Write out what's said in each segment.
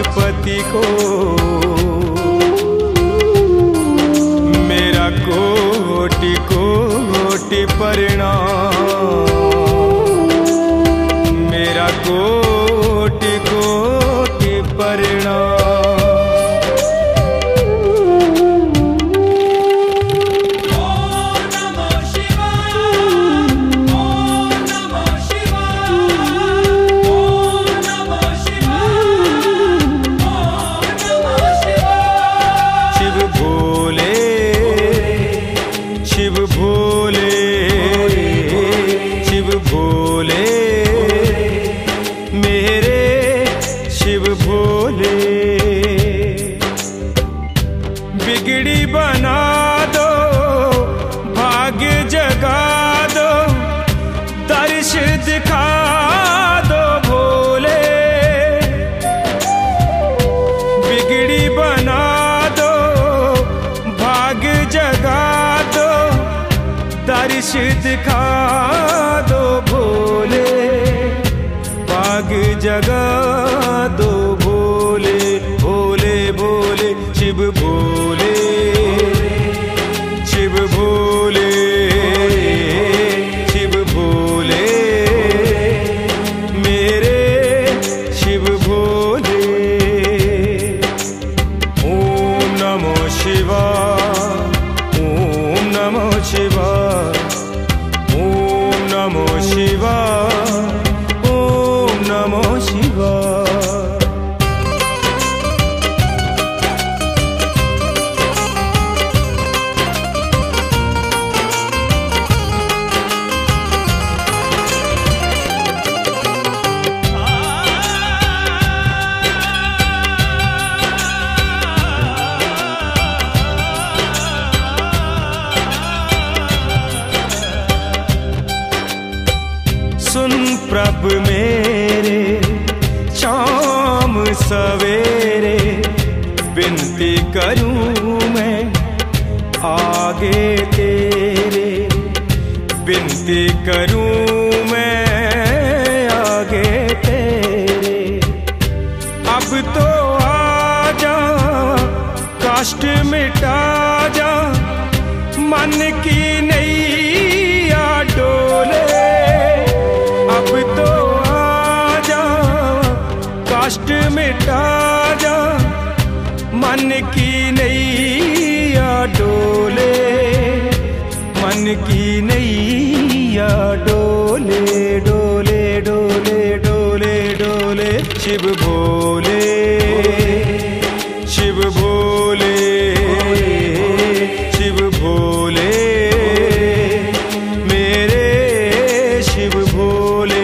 पशुपति को मेरा कोटि कोटि प्रणाम, मेरा कोटि कोटि प्रणाम। बिगड़ी बना दो, भाग्य जगा दो, दर्श दिखा दो भोले। बिगड़ी बना दो, भाग्य जगा दो, दर्श दिखा दो भोले। भाग्य जगा दो भोले, भोले भोले शिव भोले, शिव भोले, शिव भोले, मेरे शिव भोले। ओम नमो शिवाय, ओम नमो शिवाय, ओम नमो शिवाय, ओम नमो शिवाय। सुन प्रभ मेरे शाम सवेरे, विनती करूं मैं आगे तेरे। विनती करूं मैं आगे तेरे। अब तो आजा, कष्ट मिटा जा, मन की नैया डोले। अब तो आजा, कष्ट मिटा जा, मन की नैया डोले। मन की नैया डोले, डोले डोले डोले डोले। शिव भोले, शिव भोले, शिव भोले, मेरे शिव भोले।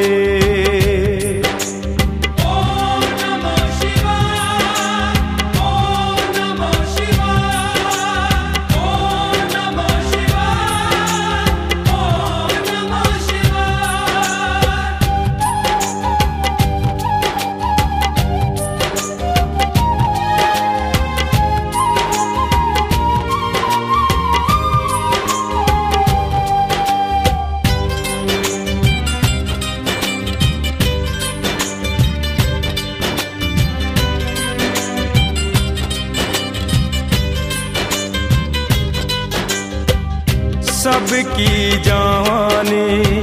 सबकी जाने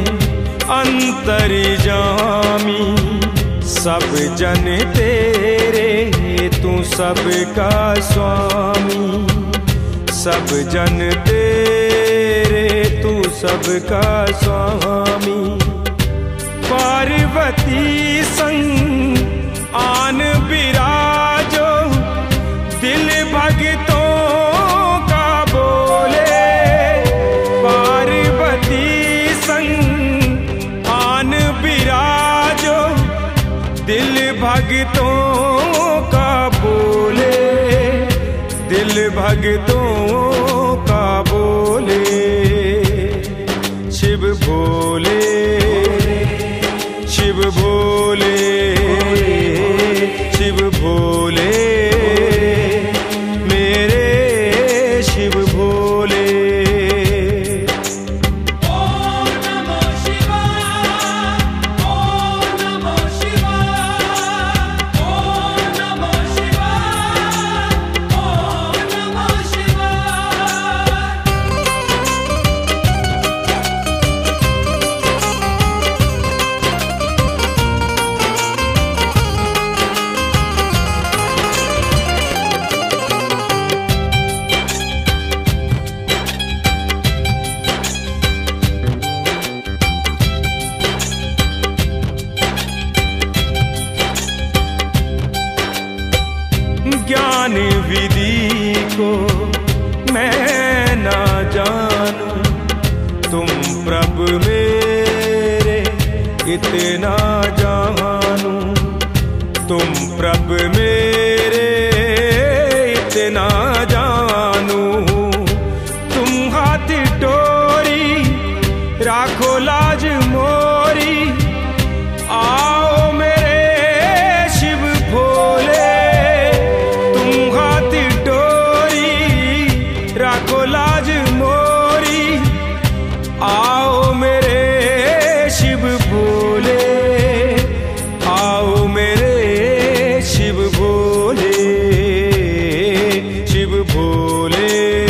अंतर्यामी, सब जन तेरे तू सबका स्वामी। सब जन तेरे तू सबका स्वामी। पार्वती संग आन विराजो, दिल भगतों का बोले। पार्वती संग आन विराजो, दिल भगतों का बोले। दिल भगतों का बोले। शिव भोले, शिव भोले, शिव भोले, मेरे शिव भोले। ओम नमो शिवाय, ओम नमो शिवाय, ओम नमो को मैं ना जानूं, तुम प्रभु मेरे इतना जानूं, तुम प्रभु मेरे इतना जानूं। तुम हाथ डोरी राखो लाज मोरी, आओ मेरे शिव भोले। तुम हाथ डोरी राखो लाज मोरी, आओ मेरे शिव भोले, आओ मेरे शिव भोले, शिव भोले।